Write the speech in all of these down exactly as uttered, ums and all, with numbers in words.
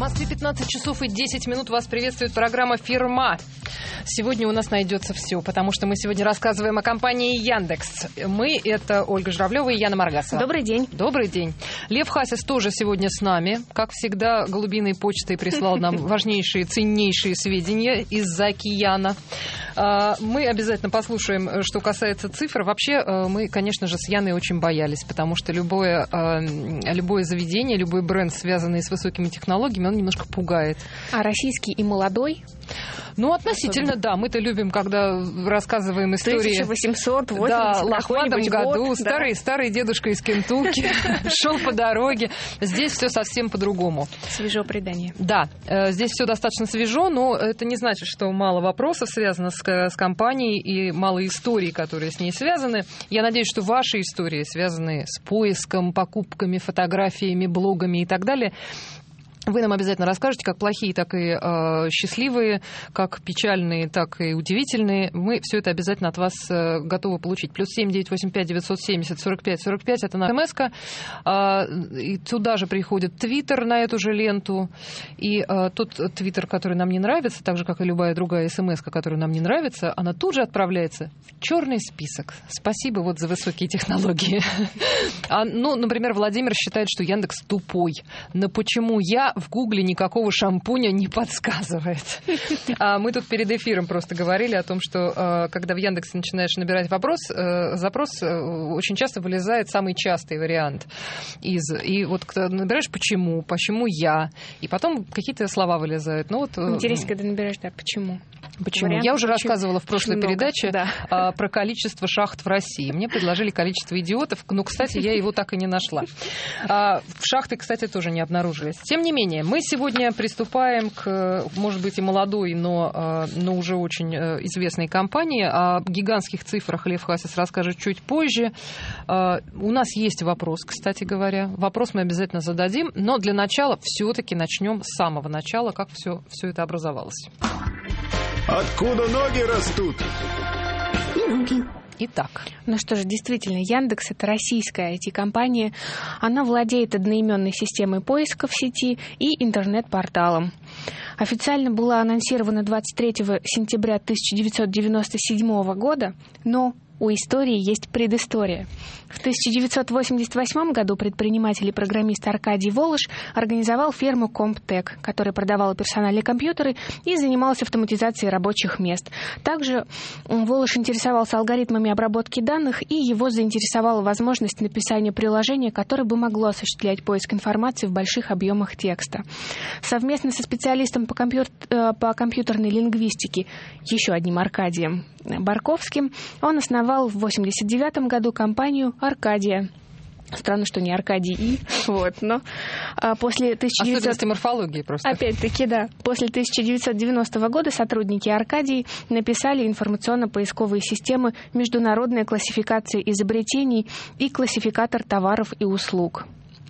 Москве пятнадцать часов и десять минут. Вас приветствует программа «Фирма». Сегодня у нас найдется все, потому что мы сегодня рассказываем о компании Яндекс. Мы — это Ольга Журавлева и Яна Маргасова. Добрый день. Добрый день. Лев Хасис тоже сегодня с нами. Как всегда, голубиной почтой прислал нам важнейшие, ценнейшие сведения из-за океана. Мы обязательно послушаем, что касается цифр. Вообще, мы, конечно же, с Яной очень боялись, потому что любое, любое заведение, любой бренд, связанный с высокими технологиями, он немножко пугает. А российский и молодой? Ну, относительно, особенно. Да. Мы-то любим, когда рассказываем истории... тысяча восемьсот восемьдесят Да, лохматом году. Год, старый, да. старый дедушка из Кентукки шел по дороге. Здесь все совсем по-другому. Свежо предание. Да, здесь все достаточно свежо, но это не значит, что мало вопросов связано с, с компанией и мало историй, которые с ней связаны. Я надеюсь, что ваши истории, связанные с поиском, покупками, фотографиями, блогами и так далее, вы нам обязательно расскажете, как плохие, так и э, счастливые, как печальные, так и удивительные. Мы все это обязательно от вас э, готовы получить. Плюс семь девятьсот восемьдесят пять девятьсот семьдесят сорок пять сорок пять это наша смс-ка. Э, и туда же приходит твиттер на эту же ленту. И э, тот твиттер, который нам не нравится, так же, как и любая другая смс-ка, которая нам не нравится, она тут же отправляется в черный список. Спасибо вот за высокие технологии. Ну, например, Владимир считает, что Яндекс тупой. Но почему я в Гугле никакого шампуня не подсказывает. А мы тут перед эфиром просто говорили о том, что когда в Яндексе начинаешь набирать вопрос, запрос, очень часто вылезает самый частый вариант из. И вот набираешь «почему?», «почему я?», и потом какие-то слова вылезают. Ну, вот, интересно, когда набираешь, да, «почему?». Почему? Вариант, я уже почему? рассказывала в прошлой Очень передаче много, да. про количество шахт в России. Мне предложили количество идиотов, но, кстати, я его так и не нашла. Шахты, кстати, тоже не обнаружились. Тем не менее, мы сегодня приступаем к, может быть, и молодой, но, но уже очень известной компании. О гигантских цифрах Лев Хасис расскажет чуть позже. У нас есть вопрос, кстати говоря. Вопрос мы обязательно зададим, но для начала все-таки начнем с самого начала, как все, все это образовалось. Откуда ноги растут? Руки. Итак. Ну что же, действительно, Яндекс — это российская ай ти-компания. Она владеет одноименной системой поиска в сети и интернет-порталом. Официально была анонсирована двадцать третьего сентября тысяча девятьсот девяносто седьмого года, но у истории есть предыстория. В тысяча девятьсот восемьдесят восьмом году предприниматель и программист Аркадий Волош организовал фирму Комптек, которая продавала персональные компьютеры и занималась автоматизацией рабочих мест. Также Волош интересовался алгоритмами обработки данных, и его заинтересовала возможность написания приложения, которое бы могло осуществлять поиск информации в больших объемах текста. Совместно со специалистом по, компью... по компьютерной лингвистике, еще одним Аркадием Барковским, он основал в восемьдесят девятом году компанию «Аркадия». Странно, что не Аркадий И. Вот, но а, после тысяча девятисотого... Особенности морфологии просто. Опять-таки, да. После тысяча девятьсот девяностого года сотрудники Аркадии написали информационно-поисковые системы «Международная классификация изобретений» и «Классификатор товаров и услуг».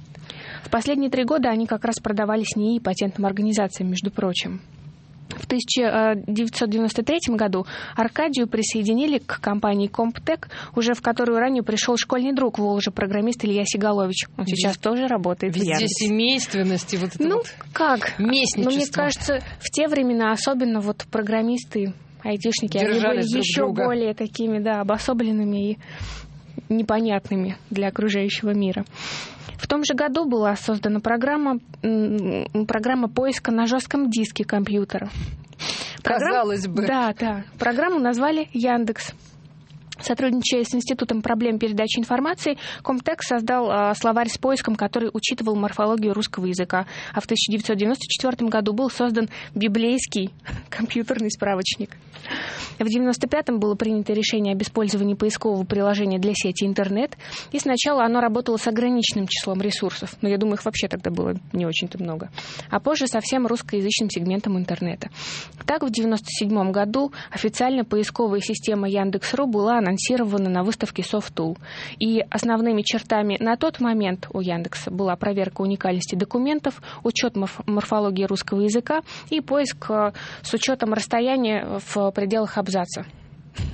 В последние три года они как раз продавались НИИ и патентным организациям, между прочим. В тысяча девятьсот девяносто третьем году Аркадию присоединили к компании Комптек, уже в которую ранее пришел школьный друг Волжа, программист Илья Сигалович. Он Везде, сейчас тоже работает в Яндексе. Везде семейственности, вот это ну, вот как? местничество. Ну, мне кажется, в те времена особенно вот программисты, айтишники, они были еще друга. более такими, да, обособленными и непонятными для окружающего мира. В том же году была создана программа, программа поиска на жестком диске компьютера. Программ... Казалось бы. Да, да. Программу назвали «Яндекс». Сотрудничая с Институтом проблем передачи информации, Комптек создал э, словарь с поиском, который учитывал морфологию русского языка. А в тысяча девятьсот девяносто четвёртом году был создан библейский компьютерный справочник. В девяносто пятом было принято решение об использовании поискового приложения для сети интернет, и сначала оно работало с ограниченным числом ресурсов, но я думаю, их вообще тогда было не очень-то много, а позже совсем русскоязычным сегментом интернета. Так, в девяносто седьмом году официально поисковая система Яндекс.ру была анонсирована на выставке SoftTool, и основными чертами на тот момент у Яндекса была проверка уникальности документов, учет морфологии русского языка и поиск с учетом расстояния в пределах абзаца.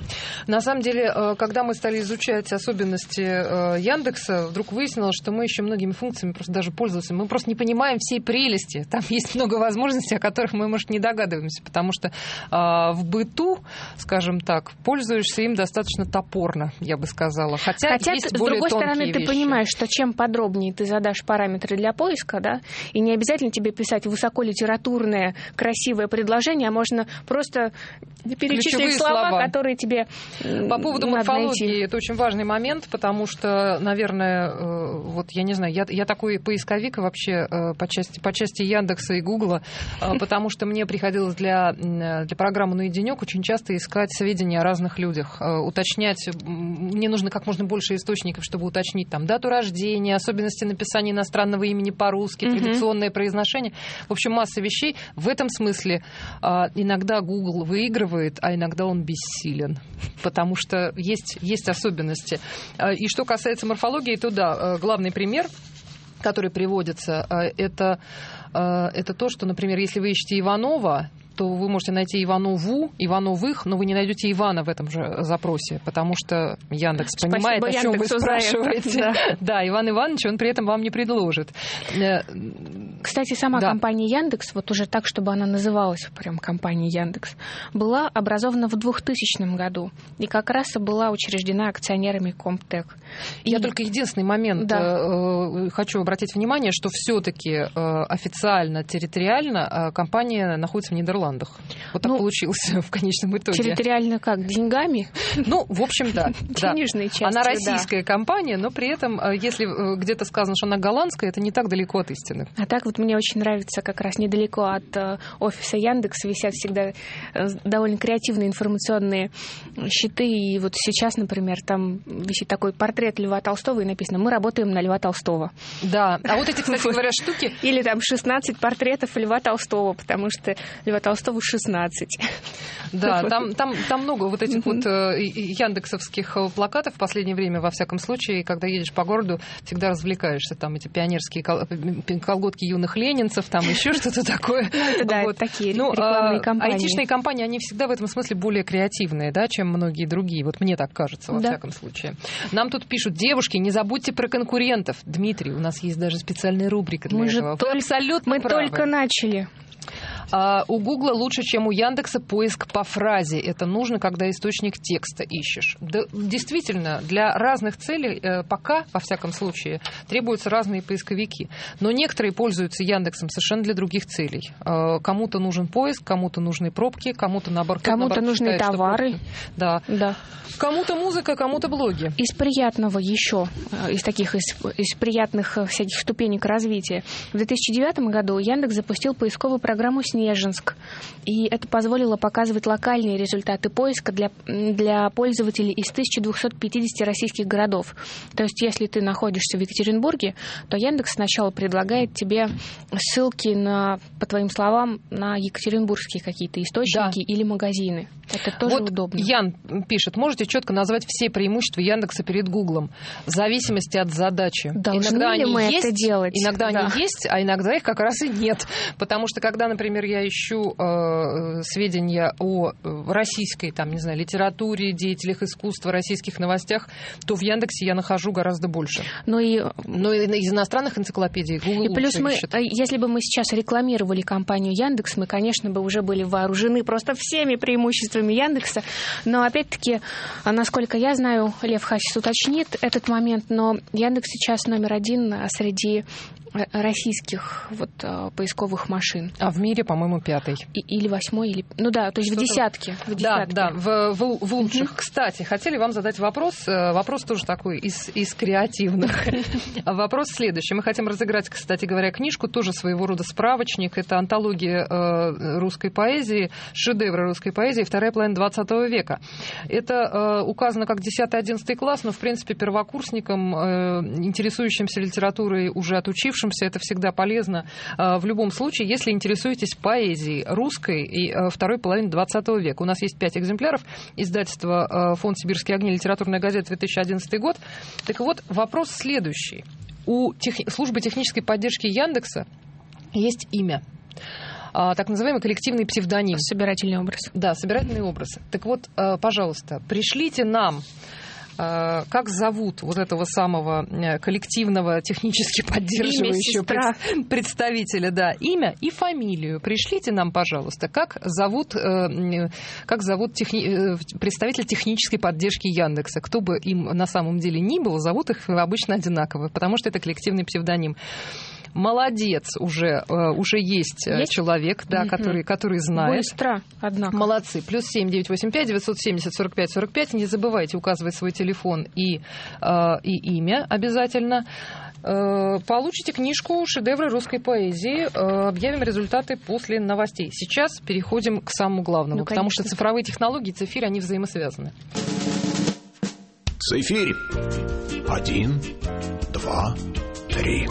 На самом деле, когда мы стали изучать особенности Яндекса, вдруг выяснилось, что мы еще многими функциями просто даже пользоваться. Мы просто не понимаем всей прелести. Там есть много возможностей, о которых мы, может, не догадываемся, потому что в быту, скажем так, пользуешься им достаточно топорно, я бы сказала. Хотя, Хотя есть с более другой стороны, вещи. Ты понимаешь, что чем подробнее ты задашь параметры для поиска, да, и не обязательно тебе писать высоколитературное, красивое предложение, а можно просто перечислить слова, слова, которые тебе По поводу надо морфологии, найти. Это очень важный момент, потому что, наверное, вот я не знаю, я, я такой поисковик вообще по части, по части Яндекса и Гугла, потому что мне приходилось для, для программы «Ну и денек» очень часто искать сведения о разных людях, уточнять, мне нужно как можно больше источников, чтобы уточнить там дату рождения, особенности написания иностранного имени по-русски, mm-hmm. традиционное произношение, в общем, масса вещей. В этом смысле иногда Google выигрывает, а иногда он бессилен, потому что есть, есть особенности. И что касается морфологии, то да, главный пример, который приводится, это, это то, что, например, если вы ищете Иванова, то вы можете найти Иванову, Ивановых, но вы не найдете Ивана в этом же запросе, потому что Яндекс Спасибо, понимает, о чем Яндексу вы спрашиваете. Да. да, Иван Иванович, он при этом вам не предложит. Кстати, сама да. компания Яндекс, вот уже так, чтобы она называлась прям компанией Яндекс, была образована в двухтысячном году и как раз была учреждена акционерами Комптек. Я и... только единственный момент да. хочу обратить внимание, что все-таки официально, территориально компания находится в Нидерландах. Вот так ну, получилось в конечном итоге. Территориально как? Деньгами? Ну, в общем, да. Денежные части, Она российская компания, но при этом, если где-то сказано, что она голландская, это не так далеко от истины. А так вот мне очень нравится как раз недалеко от э, офиса Яндекс висят всегда э, довольно креативные информационные щиты. И вот сейчас, например, там висит такой портрет Льва Толстого и написано «Мы работаем на Льва Толстого». Да, а вот эти, кстати говоря, штуки... Или там шестнадцать портретов Льва Толстого, потому что Льва Толстого шестнадцать. Да, там, там, там много вот этих вот э, яндексовских плакатов в последнее время, во всяком случае, когда едешь по городу, всегда развлекаешься. Там эти пионерские кол- колготки юных ленинцев, там еще что-то такое. Это да, вот. такие ну, рекламные кампании. Айтишные компании, они всегда в этом смысле более креативные, да, чем многие другие. Вот мне так кажется, во да. всяком случае. Нам тут пишут: девушки, не забудьте про конкурентов. Дмитрий, у нас есть даже специальная рубрика для мы этого. Же только, абсолютно мы правы. только начали. Uh, у Гугла лучше, чем у Яндекса, поиск по фразе. Это нужно, когда источник текста ищешь. Да, действительно, для разных целей э, пока, во всяком случае, требуются разные поисковики. Но некоторые пользуются Яндексом совершенно для других целей. Э, кому-то нужен поиск, кому-то нужны пробки, кому-то наоборот. Кому-то наоборот, нужны считает, товары. Да. да. Кому-то музыка, кому-то блоги. Из приятного еще, из таких, из, из приятных всяких ступенек развития. В две тысячи девятом году Яндекс запустил поисковую программу «Снежинск». И это позволило показывать локальные результаты поиска для, для пользователей из тысяча двести пятьдесят российских городов. То есть, если ты находишься в Екатеринбурге, то Яндекс сначала предлагает тебе ссылки на, по твоим словам, на екатеринбургские какие-то источники да. или магазины. Это тоже вот удобно. Ян пишет: можете четко назвать все преимущества Яндекса перед Гуглом в зависимости от задачи. Должны иногда ли они мы есть, это делать? Иногда да. они есть, а иногда их как раз и нет. Потому что когда, например, я ищу э, сведения о российской, там, не знаю, литературе, деятелях искусства, российских новостях, то в Яндексе я нахожу гораздо больше. Но и, Но и из иностранных энциклопедий Google и плюс мы, ищет. Если бы мы сейчас рекламировали компанию Яндекс, мы, конечно, бы уже были вооружены просто всеми преимуществами Яндекса. Но, опять-таки, насколько я знаю, Лев Хасис уточнит этот момент, но Яндекс сейчас номер один среди российских вот, поисковых машин. А в мире, по-моему, пятый. И, или восьмой, или... Ну да, то есть Что-то... в десятке. В десятке. Да, да, в, в, в лучших. Mm-hmm. Кстати, хотели вам задать вопрос. Вопрос тоже такой из, из креативных. Вопрос следующий. Мы хотим разыграть, кстати говоря, книжку, тоже своего рода справочник. Это антология русской поэзии, шедевры русской поэзии, вторая половина двадцатого века. Это указано как десятый-одиннадцатый класс, но, в принципе, первокурсникам, интересующимся литературой, уже отучившимся, это всегда полезно в любом случае, если интересуетесь поэзией русской и второй половины двадцатого века. У нас есть пять экземпляров. Издательство «Фонд Сибирские огни», литературная газета, две тысячи одиннадцатый год. Так вот, вопрос следующий. У тех... службы технической поддержки Яндекса есть имя. а, так называемый коллективный псевдоним. Собирательный образ. Да, собирательный образ. Так вот, а, пожалуйста, пришлите нам, а, как зовут вот этого самого коллективного технически поддерживающего пред, представителя, да, имя и фамилию. Пришлите нам, пожалуйста, как зовут, э, как зовут техни, представитель технической поддержки Яндекса. Кто бы им на самом деле ни был, зовут их обычно одинаково, потому что это коллективный псевдоним. Молодец, уже, уже есть, есть? человек, да, mm-hmm. который, который знает. Быстро, однако. Молодцы. Плюс семь девятьсот восемьдесят пять девятьсот семьдесят сорок пять сорок пять. Не забывайте указывать свой телефон и, и имя обязательно. Получите книжку «Шедевры русской поэзии». Объявим результаты после новостей. Сейчас переходим к самому главному, ну, потому что цифровые технологии, цифирь, они взаимосвязаны. Цифирь. Один, два, три.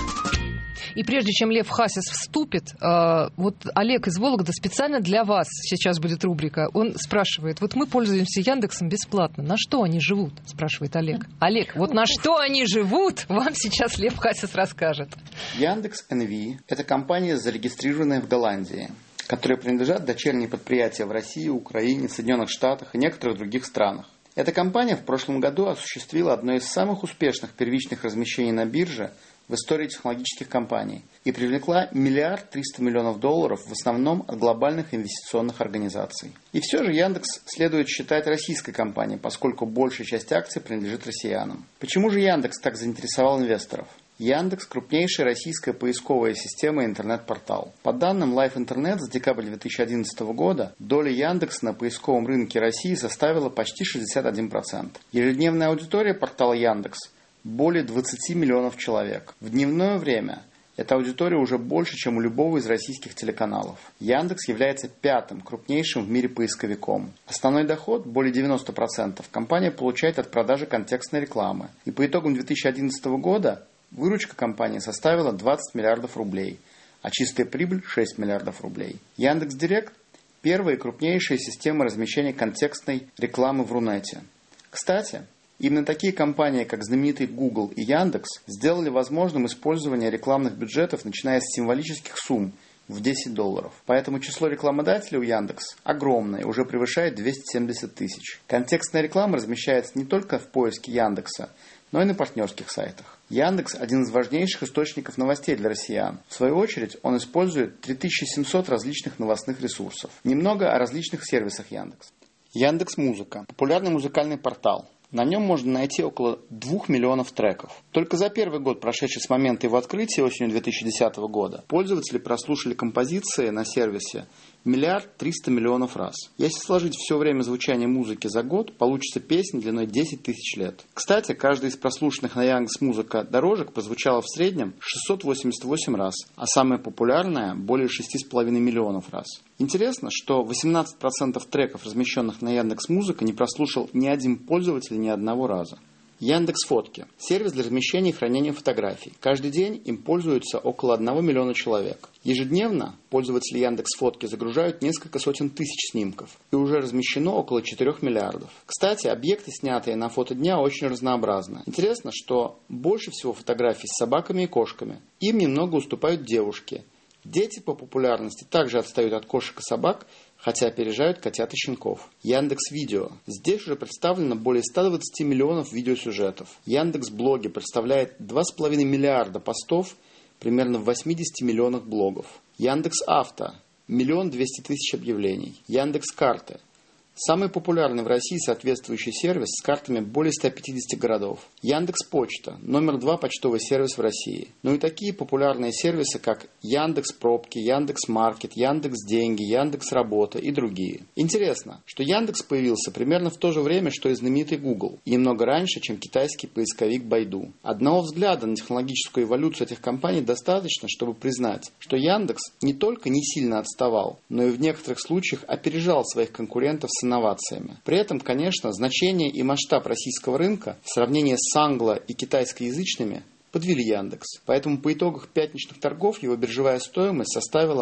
И прежде чем Лев Хасис вступит, вот Олег из Вологды специально для вас сейчас будет рубрика. Он спрашивает, вот мы пользуемся Яндексом бесплатно. На что они живут? Спрашивает Олег. Олег, вот на что они живут, вам сейчас Лев Хасис расскажет. Яндекс эн ви – это компания, зарегистрированная в Голландии, которой принадлежат дочерние предприятия в России, Украине, Соединенных Штатах и некоторых других странах. Эта компания в прошлом году осуществила одно из самых успешных первичных размещений на бирже в истории технологических компаний и привлекла миллиард триста миллионов долларов в основном от глобальных инвестиционных организаций. И все же Яндекс следует считать российской компанией, поскольку большая часть акций принадлежит россиянам. Почему же Яндекс так заинтересовал инвесторов? Яндекс – крупнейшая российская поисковая система и интернет-портал. По данным Live Internet за декабрь две тысячи одиннадцатого года доля Яндекса на поисковом рынке России составила почти шестьдесят один процент. Ежедневная аудитория портала Яндекс – более двадцати миллионов человек. В дневное время эта аудитория уже больше, чем у любого из российских телеканалов. Яндекс является пятым крупнейшим в мире поисковиком. Основной доход, более девяносто процентов, компания получает от продажи контекстной рекламы. И по итогам две тысячи одиннадцатого года выручка компании составила двадцать миллиардов рублей, а чистая прибыль – шесть миллиардов рублей. Яндекс.Директ – первая и крупнейшая система размещения контекстной рекламы в Рунете. Кстати, именно такие компании, как знаменитый Google и Яндекс, сделали возможным использование рекламных бюджетов, начиная с символических сумм в десять долларов. Поэтому число рекламодателей у Яндекс огромное, уже превышает двести семьдесят тысяч. Контекстная реклама размещается не только в поиске Яндекса, но и на партнерских сайтах. Яндекс – один из важнейших источников новостей для россиян. В свою очередь, он использует три тысячи семьсот различных новостных ресурсов. Немного о различных сервисах Яндекс. Яндекс.Музыка – популярный музыкальный портал. На нем можно найти около двух миллионов треков. Только за первый год, прошедший с момента его открытия осенью две тысячи десятого года, пользователи прослушали композиции на сервисе миллиард триста миллионов раз. Если сложить все время звучания музыки за год, получится песня длиной десять тысяч лет. Кстати, каждая из прослушанных на Яндекс.Музыка дорожек прозвучала в среднем шестьсот восемьдесят восемь раз, а самая популярная – более шести с половиной миллионов раз. Интересно, что восемнадцать процентов треков, размещенных на Яндекс.Музыка, не прослушал ни один пользователь ни одного раза. Яндекс.Фотки – сервис для размещения и хранения фотографий. Каждый день им пользуются около одного миллиона человек. Ежедневно пользователи Яндекс.Фотки загружают несколько сотен тысяч снимков, и уже размещено около четырёх миллиардов. Кстати, объекты, снятые на фотодня, очень разнообразны. Интересно, что больше всего фотографий с собаками и кошками. Им немного уступают девушки. Дети по популярности также отстают от кошек и собак, хотя опережают котят и щенков. Яндекс.Видео. Здесь уже представлено более ста двадцати миллионов видеосюжетов. Яндекс.Блоги представляет два с половиной миллиарда постов, примерно в восьмидесяти миллионах блогов. Яндекс.Авто. Миллион двести тысяч объявлений. Яндекс.Карты. Самый популярный в России соответствующий сервис с картами более ста пятидесяти городов. Яндекс.Почта – номер два почтовый сервис в России. Ну и такие популярные сервисы, как Яндекс.Пробки, Яндекс.Маркет, Яндекс.Деньги, Яндекс.Работа и другие. Интересно, что Яндекс появился примерно в то же время, что и знаменитый Google, и немного раньше, чем китайский поисковик Байду. Одного взгляда на технологическую эволюцию этих компаний достаточно, чтобы признать, что Яндекс не только не сильно отставал, но и в некоторых случаях опережал своих конкурентов с инновациями. При этом, конечно, значение и масштаб российского рынка в сравнении с англо- и китайскоязычными подвели Яндекс. Поэтому по итогам пятничных торгов его биржевая стоимость составила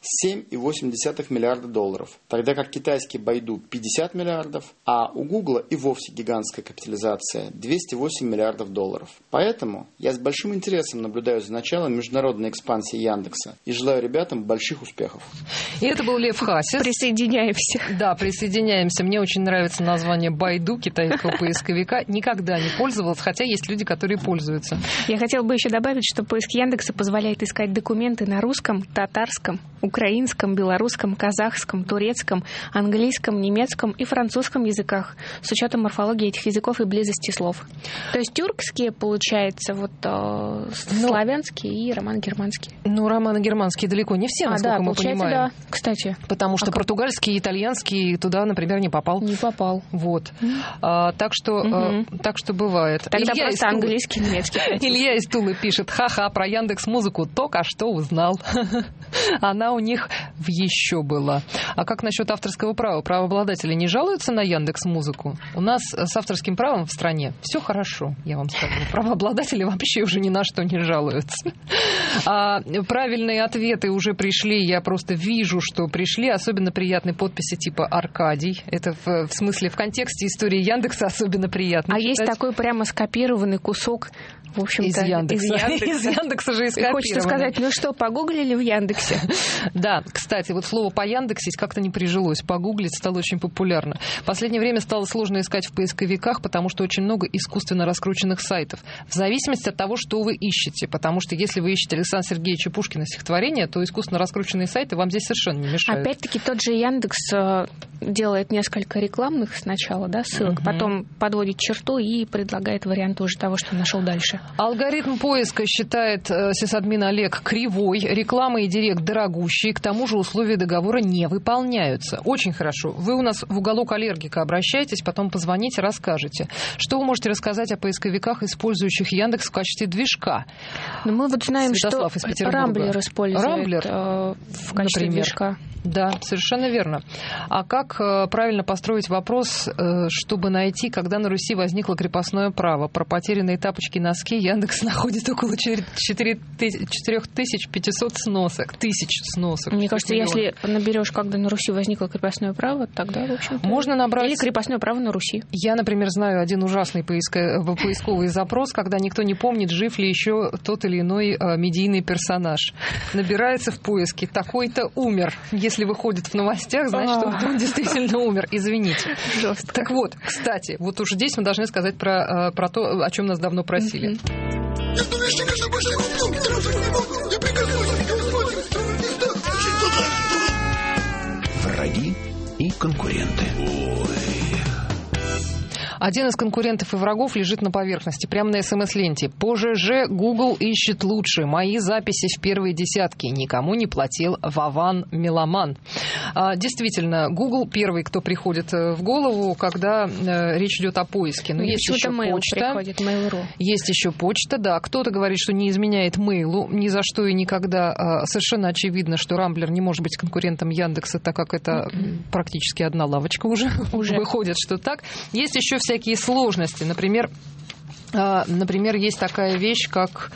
семь целых восемь десятых миллиарда долларов, тогда как китайский Байду пятьдесят миллиардов, а у Гугла и вовсе гигантская капитализация двести восемь миллиардов долларов. Поэтому я с большим интересом наблюдаю за началом международной экспансии Яндекса и желаю ребятам больших успехов. И это был Лев Хасис. Присоединяемся. Да, присоединяемся. Мне очень нравится название Байду, китайского поисковика. Никогда не пользовалась, хотя есть люди, которые пользуются. Я хотела бы еще добавить, что поиск Яндекса позволяет искать документы на русском, татарском, украинском, белорусском, казахском, турецком, английском, немецком и французском языках с учетом морфологии этих языков и близости слов. То есть тюркские, получается, вот э, ну, славянские и романо-германские. Ну, романо-германские далеко не все, насколько а, да, мы понимаем. Да, кстати. Потому что а португальский и итальянский туда, например, не попал. Не попал. Вот. Mm. А, так, что, mm-hmm. а, так что бывает. Тогда Илья просто английский, немецкий. Илья из Тулы пишет: ха-ха, про Яндекс.Музыку только что узнал. Она у них в еще была. А как насчет авторского права? Правообладатели не жалуются на Яндекс.Музыку? У нас с авторским правом в стране все хорошо, я вам скажу. Правообладатели вообще уже ни на что не жалуются. А правильные ответы уже пришли. Я просто вижу, что пришли. Особенно приятные подписи типа «Аркадий». Это в, в смысле, в контексте истории Яндекса особенно приятно. А читать. Есть такой прямо скопированный кусок, в общем-то, из Яндекса. Из Яндекса, из Яндекса же и скопировано. Хочется сказать, ну что, погуглили в Яндексе? Да, кстати, вот слово «пояндексить» как-то не прижилось. Погуглить стало очень популярно. В последнее время стало сложно искать в поисковиках, потому что очень много искусственно раскрученных сайтов. В зависимости от того, что вы ищете. Потому что если вы ищете Александра Сергеевича Пушкина стихотворение, то искусственно раскрученные сайты вам здесь совершенно не мешают. Опять-таки тот же Яндекс делает несколько рекламных сначала, да, ссылок, угу. потом подводит черту и предлагает вариант уже того, что нашел дальше. Алгоритм поиска считает э, сисадмин Олег кривой, реклама и директ дорогущие, к тому же условия договора не выполняются. Очень хорошо. Вы у нас в уголок аллергика обращайтесь, потом позвоните, расскажете. Что вы можете рассказать о поисковиках, использующих Яндекс в качестве движка? Но мы вот знаем, Святослав что Рамблер использует Рамблер, э, в качестве например. движка. Да, совершенно верно. А как э, правильно построить вопрос, э, чтобы найти, когда на Руси возникло крепостное право? Про потерянные тапочки, носки Яндекс находит около четыре тысячи пятьсот сносок. Тысяч сносок. Мне кажется, если наберешь, когда на Руси возникло крепостное право, тогда, в общем-то... Можно набрать... Или крепостное право на Руси. Я, например, знаю один ужасный поиско... поисковый запрос, когда никто не помнит, жив ли еще тот или иной э, медийный персонаж. Набирается в поиске «такой-то умер». Если выходит в новостях, значит, что он действительно умер. Извините. Жестко. Так вот, кстати, вот уже здесь мы должны сказать про, про то, о чем нас давно просили. Враги и конкуренты. Один из конкурентов и врагов лежит на поверхности, прямо на СМС-ленте. По ЖЖ Google ищет лучше. Мои записи в первой десятке. Никому не платил Вован Меломан. А, действительно, Google первый, кто приходит в голову, когда э, речь идет о поиске. Но есть еще почта. Приходит, Mail.ru. Есть еще почта, да. Кто-то говорит, что не изменяет Mail.ru ни за что и никогда. А, совершенно очевидно, что Рамблер не может быть конкурентом Яндекса, так как это mm-hmm. практически одна лавочка уже. уже. Выходит, что так. Есть еще всякие сложности. Например, Например, есть такая вещь, как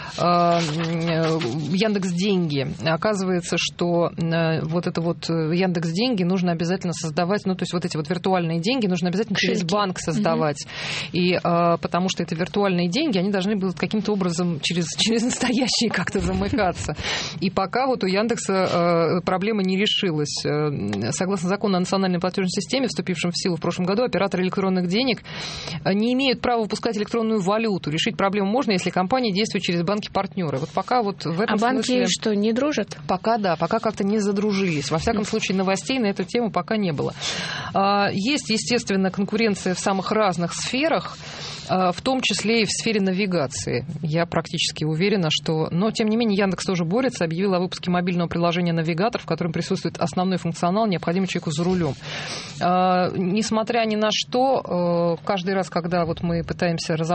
Яндекс.Деньги. Оказывается, что вот это вот Яндекс.Деньги нужно обязательно создавать, ну, то есть вот эти вот виртуальные деньги нужно обязательно через Шельки. банк создавать. Mm-hmm. И потому что это виртуальные деньги, они должны будут каким-то образом через, через настоящие как-то замыкаться. И пока вот у Яндекса проблема не решилась. Согласно закону о национальной платежной системе, вступившем в силу в прошлом году, операторы электронных денег не имеют права выпускать электронную валюту. Решить проблему можно, если компания действует через банки-партнеры. Вот пока вот в этом а банки смысле... что, не дружат? Пока да, пока как-то не задружились. Во всяком случае, новостей на эту тему пока не было. Есть, естественно, конкуренция в самых разных сферах, в том числе и в сфере навигации. Я практически уверена, что... Но, тем не менее, Яндекс тоже борется, объявил о выпуске мобильного приложения «Навигатор», в котором присутствует основной функционал, необходимый человеку за рулем. Несмотря ни на что, каждый раз, когда вот мы пытаемся разобраться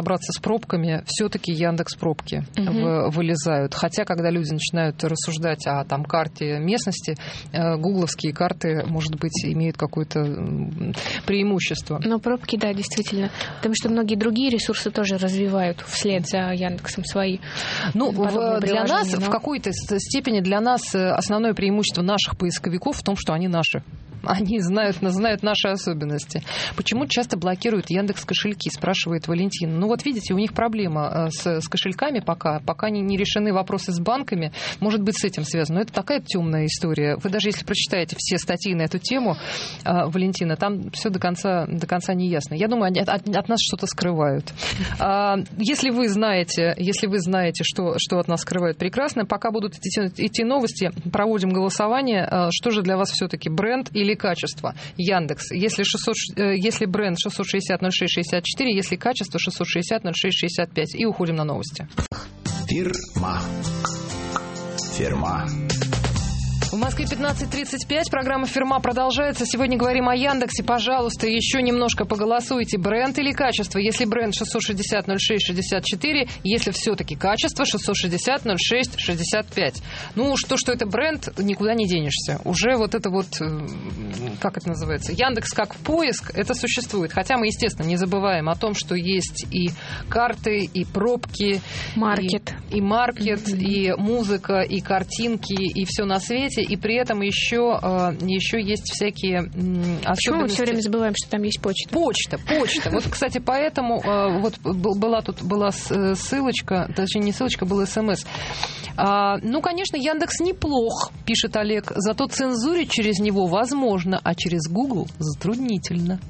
разобраться с пробками, все-таки Яндекс.Пробки угу. вылезают. Хотя, когда люди начинают рассуждать о там, карте местности, гугловские карты, может быть, имеют какое-то преимущество. Но пробки, да, действительно. Потому что многие другие ресурсы тоже развивают вслед за Яндексом свои. Ну, в, для нас, но... в какой-то степени для нас основное преимущество наших поисковиков в том, что они наши. Они знают, знают наши особенности. Почему часто блокируют Яндекс.Кошельки, спрашивает Валентина. Ну вот видите, у них проблема с, с кошельками пока. Пока не, не решены вопросы с банками. Может быть, с этим связано. Но это такая темная история. Вы даже если прочитаете все статьи на эту тему, Валентина, там все до конца, до конца не ясно. Я думаю, они от, от нас что-то скрывают. Если вы знаете, если вы знаете, что, что от нас скрывают, прекрасно. Пока будут идти, идти новости, проводим голосование. Что же для вас все-таки бренд или качество? Яндекс. Если, шестьсот, если бренд шестьсот шестьдесят ноль шесть шестьдесят четыре, если качество шестьсот шестьдесят ноль шесть шестьдесят пять. И уходим на новости. Фирма. Фирма. В Москве пятнадцать тридцать пять. Программа «Фирма» продолжается. Сегодня говорим о Яндексе. Пожалуйста, еще немножко поголосуйте. Бренд или качество? Если бренд шестьсот шестьдесят ноль шесть шестьдесят четыре, если все-таки качество шестьсот шестьдесят ноль шесть шестьдесят пять. Ну, что, что это бренд, никуда не денешься. Уже вот это вот, как это называется, Яндекс как поиск, это существует. Хотя мы, естественно, не забываем о том, что есть и карты, и пробки, маркет, и, и, маркет, mm-hmm. и музыка, и картинки, и все на свете. И при этом еще, еще есть всякие особенности. Почему мы все время забываем, что там есть почта? Почта, почта. Вот, кстати, поэтому вот была тут была ссылочка, точнее, не ссылочка, был смс. Ну, конечно, Яндекс неплох, пишет Олег, зато цензурить через него возможно, а через Google затруднительно.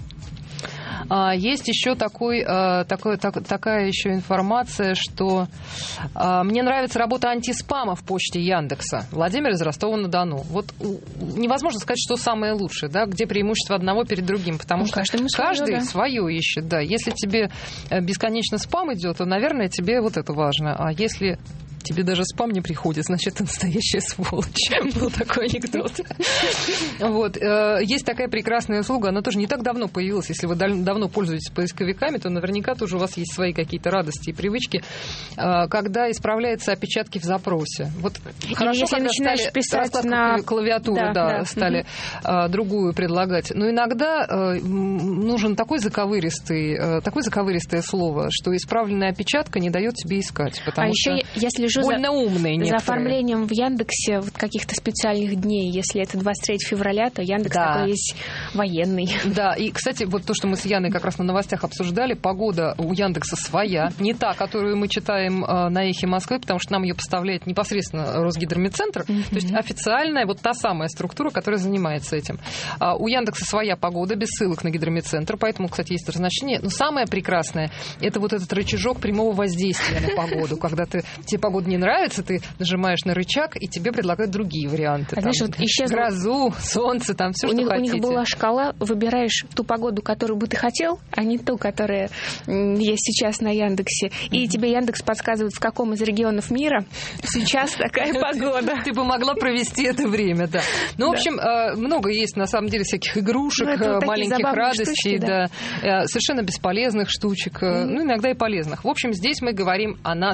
Есть еще такой, такой, так, такая еще информация, что мне нравится работа антиспама в почте Яндекса. Владимир из Ростова-на-Дону. Вот невозможно сказать, что самое лучшее, да, где преимущество одного перед другим, потому ну, что каждый свое, да. свое ищет. Да. Если тебе бесконечно спам идет, то, наверное, тебе вот это важно. А если тебе даже спам не приходит, значит, ты настоящая сволочь. Был такой анекдот. Вот. Есть такая прекрасная услуга, она тоже не так давно появилась. Если вы давно пользуетесь поисковиками, то наверняка тоже у вас есть свои какие-то радости и привычки, когда исправляются опечатки в запросе. Вот хорошо, если когда начинаешь стали писать на клавиатуру, да, да, да. стали угу. другую предлагать. Но иногда нужен такой заковыристый, такое заковыристое слово, что исправленная опечатка не дает тебе искать. Потому а что еще, если больно умные некоторые. За оформлением в Яндексе вот каких-то специальных дней. Если это двадцать третьего февраля, то Яндекс да. такой есть военный. Да, и, кстати, вот то, что мы с Яной как раз на новостях обсуждали, погода у Яндекса своя, не та, которую мы читаем на «Эхе Москвы», потому что нам ее поставляет непосредственно Росгидромедцентр, mm-hmm. то есть официальная, вот та самая структура, которая занимается этим. У Яндекса своя погода, без ссылок на Гидромедцентр, поэтому, кстати, есть разночтение. Но самое прекрасное, это вот этот рычажок прямого воздействия на погоду, когда ты, тебе погода не нравится, ты нажимаешь на рычаг, и тебе предлагают другие варианты. А там, знаешь, вот исчезла... грозу, солнце, там все, у что них, хотите. У них была шкала, выбираешь ту погоду, которую бы ты хотел, а не ту, которая есть сейчас на Яндексе. Mm-hmm. И тебе Яндекс подсказывает, в каком из регионов мира сейчас такая погода. Ты бы могла провести это время, да. Ну, в общем, много есть, на самом деле, всяких игрушек, маленьких радостей, да, совершенно бесполезных штучек, ну, иногда и полезных. В общем, здесь мы говорим о нас.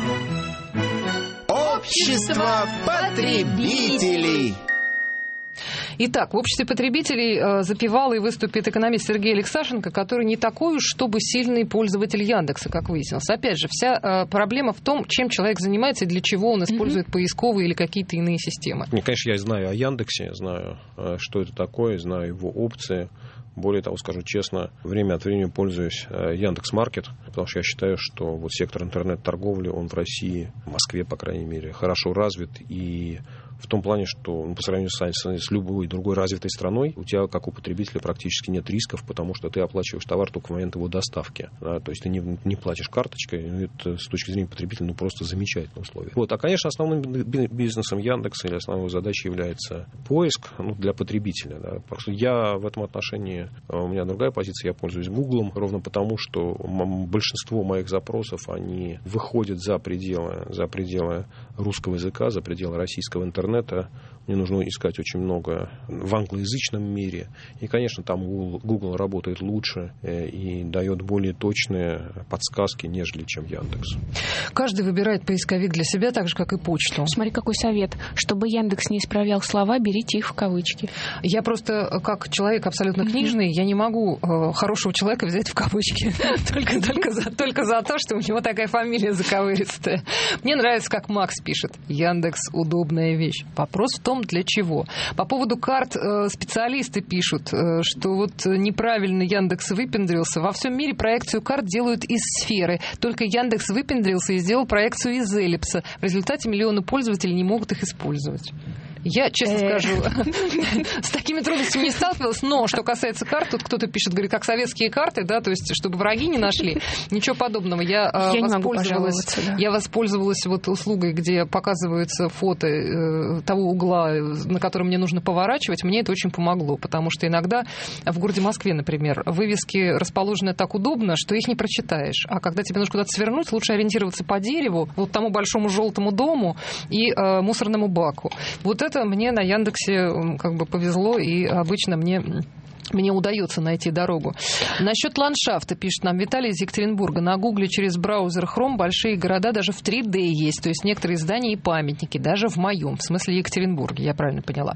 Общество потребителей. Итак, в обществе потребителей запевал и выступит экономист Сергей Алексашенко, который не такой уж, чтобы сильный пользователь Яндекса, как выяснилось. Опять же, вся проблема в том, чем человек занимается и для чего он использует mm-hmm. поисковые или какие-то иные системы. Мне, конечно, я знаю о Яндексе, знаю, что это такое, знаю его опции. Более того, скажу честно, время от времени пользуюсь Яндекс.Маркет, потому что я считаю, что вот сектор интернет-торговли, он в России, в Москве, по крайней мере, хорошо развит. И в том плане, что ну, по сравнению с, с любой другой развитой страной, у тебя, как у потребителя, практически нет рисков, потому что ты оплачиваешь товар только в момент его доставки. Да? То есть ты не, не платишь карточкой. Это с точки зрения потребителя ну, просто замечательные условия. Вот. А, конечно, основным бизнесом Яндекса или основной задачей является поиск ну, для потребителя. Да? Потому что я в этом отношении, у меня другая позиция, я пользуюсь Гуглом, ровно потому, что большинство моих запросов, они выходят за пределы, за пределы русского языка, за пределы российского интернета. интернета мне нужно искать очень много в англоязычном мире. И, конечно, там Google, Google работает лучше и дает более точные подсказки, нежели чем Яндекс. Каждый выбирает поисковик для себя, так же, как и почту. Смотри, какой совет. Чтобы Яндекс не исправлял слова, берите их в кавычки. Я просто, как человек абсолютно книжный, я не могу э, хорошего человека взять в кавычки. Только, только, за, только за то, что у него такая фамилия заковыристая. Мне нравится, как Макс пишет. Яндекс – удобная вещь. Вопрос в том, для чего. По поводу карт э, специалисты пишут, э, что вот неправильно Яндекс выпендрился. Во всем мире проекцию карт делают из сферы. Только Яндекс выпендрился и сделал проекцию из эллипса. В результате миллионы пользователей не могут их использовать. Я, честно скажу, с такими трудностями не сталкивалась, но что касается карт, тут кто-то пишет, говорит, как советские карты, да, то есть, чтобы враги не нашли, ничего подобного. Я, я воспользовалась, да. я воспользовалась вот услугой, где показываются фото э, того угла, на который мне нужно поворачивать, мне это очень помогло, потому что иногда в городе Москве, например, вывески расположены так удобно, что их не прочитаешь, а когда тебе нужно куда-то свернуть, лучше ориентироваться по дереву, вот тому большому желтому дому и э, мусорному баку. Вот это мне на Яндексе как бы повезло, и обычно мне... Мне удается найти дорогу. Насчет ландшафта, пишет нам Виталий из Екатеринбурга. На Гугле через браузер Chrome большие города даже в три дэ есть. То есть некоторые здания и памятники, даже в моем, в смысле Екатеринбурге, я правильно поняла.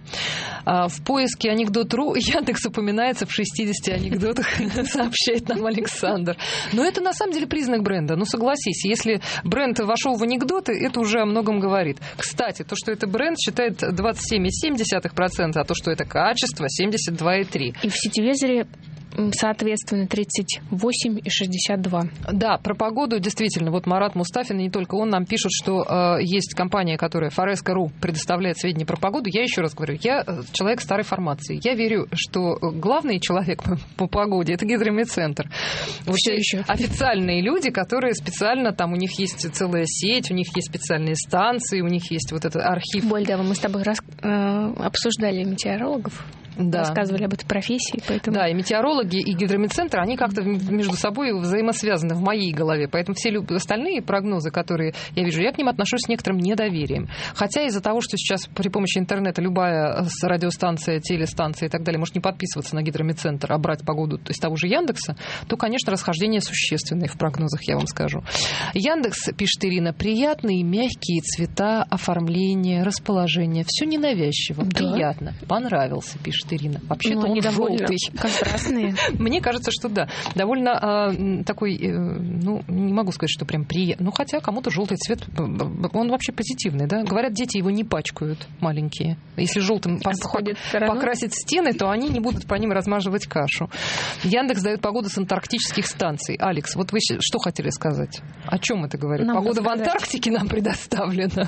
А в поиске анекдот.ру Яндекс упоминается в шестидесяти анекдотах, сообщает нам Александр. Но это на самом деле признак бренда. Ну, согласись, если бренд вошел в анекдоты, это уже о многом говорит. Кстати, то, что это бренд, считает двадцать семь целых семь десятых процента, а то, что это качество, семьдесят два целых три процента. В сетевизоре, соответственно, тридцать восемь и шестьдесят два. Да, про погоду действительно. Вот Марат Мустафин, и не только он, нам пишут, что э, есть компания, которая Фореска точка ру предоставляет сведения про погоду. Я еще раз говорю, я человек старой формации. Я верю, что главный человек по, по погоде – это Гидромедцентр. Вот Все еще. Официальные люди, которые специально, там у них есть целая сеть, у них есть специальные станции, у них есть вот этот архив. Больдова, мы с тобой рас... э, обсуждали метеорологов. Да. Рассказывали об этой профессии. Поэтому... Да, и метеорологи, и Гидромедцентр, они как-то между собой взаимосвязаны в моей голове. Поэтому все остальные прогнозы, которые я вижу, я к ним отношусь с некоторым недоверием. Хотя из-за того, что сейчас при помощи интернета любая радиостанция, телестанция и так далее может не подписываться на Гидромедцентр, а брать погоду из того же Яндекса, то, конечно, расхождения существенные в прогнозах, я вам скажу. Яндекс, пишет Ирина, приятные, мягкие цвета, оформление, расположение. Все ненавязчиво, да. Приятно. Понравился, пишет Ирина. Вообще-то ну, он желтый. Контрастные. Мне кажется, что да. Довольно э, такой, э, ну, не могу сказать, что прям приятный. Ну, хотя кому-то желтый цвет, он вообще позитивный, да? Говорят, дети его не пачкают, маленькие. Если желтым покрасить стены, то они не будут по ним размазывать кашу. Яндекс дает погоду с антарктических станций. Алекс, вот вы что хотели сказать? О чем это говорит? Нам Погода в Антарктике нам предоставлена.